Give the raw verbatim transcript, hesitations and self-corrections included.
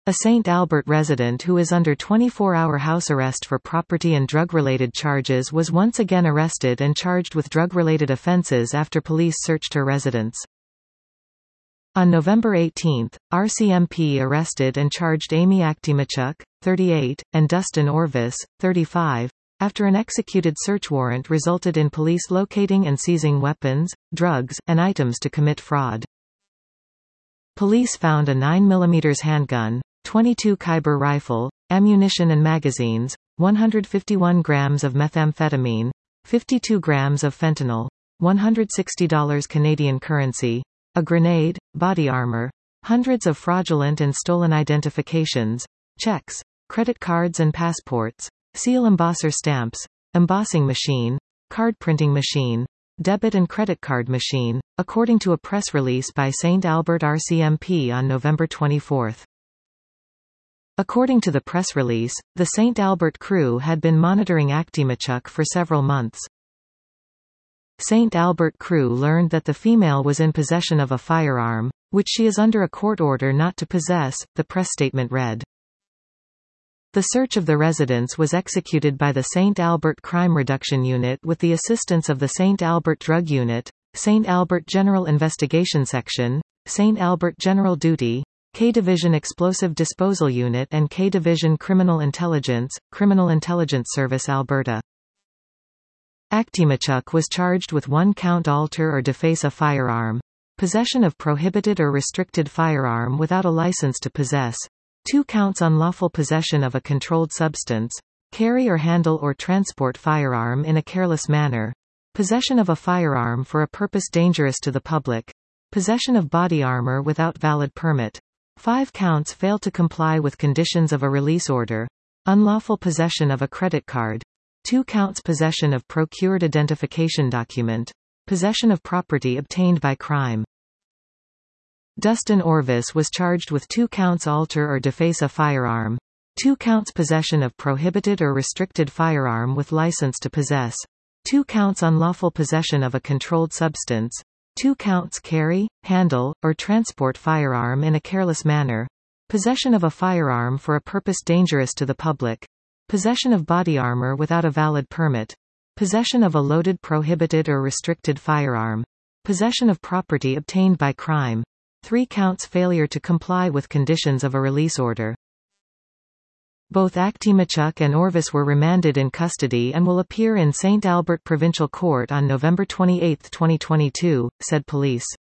A Saint Albert resident who is under twenty-four hour house arrest for property and drug-related charges was once again arrested and charged with drug-related offences after police searched her residence. On November eighteenth, R C M P arrested and charged Amy Aktimachuk, thirty-eight, and Dustin Orvis, thirty-five, after an executed search warrant resulted in police locating and seizing weapons, drugs, and items to commit fraud. Police found a nine millimeter handgun, twenty-two caliber rifle, ammunition and magazines, one hundred fifty-one grams of methamphetamine, fifty-two grams of fentanyl, one hundred sixty dollars Canadian currency, a grenade, body armor, hundreds of fraudulent and stolen identifications, checks, credit cards and passports, seal embosser stamps, embossing machine, card printing machine, debit and credit card machine, according to a press release by Saint Albert R C M P on November twenty-fourth. According to the press release, the Saint Albert crew had been monitoring Aktimachuk for several months. Saint Albert crew learned that the female was in possession of a firearm, which she is under a court order not to possess, the press statement read. The search of the residence was executed by the Saint Albert Crime Reduction Unit with the assistance of the Saint Albert Drug Unit, Saint Albert General Investigation Section, Saint Albert General Duty, K-Division Explosive Disposal Unit and K-Division Criminal Intelligence, Criminal Intelligence Service Alberta. Aktimachuk was charged with one count alter or deface a firearm, possession of prohibited or restricted firearm without a license to possess, two counts unlawful possession of a controlled substance, carry or handle or transport firearm in a careless manner, possession of a firearm for a purpose dangerous to the public, possession of body armor without valid permit, five counts fail to comply with conditions of a release order, unlawful possession of a credit card, two counts possession of procured identification document, possession of property obtained by crime. Dustin Orvis was charged with two counts alter or deface a firearm, two counts possession of prohibited or restricted firearm with license to possess, two counts unlawful possession of a controlled substance, two counts carry, handle, or transport firearm in a careless manner, possession of a firearm for a purpose dangerous to the public, possession of body armor without a valid permit, possession of a loaded prohibited or restricted firearm, possession of property obtained by crime, three counts failure to comply with conditions of a release order. Both Aktimachuk and Orvis were remanded in custody and will appear in Saint Albert Provincial Court on November twenty-eighth, twenty twenty-two, said police.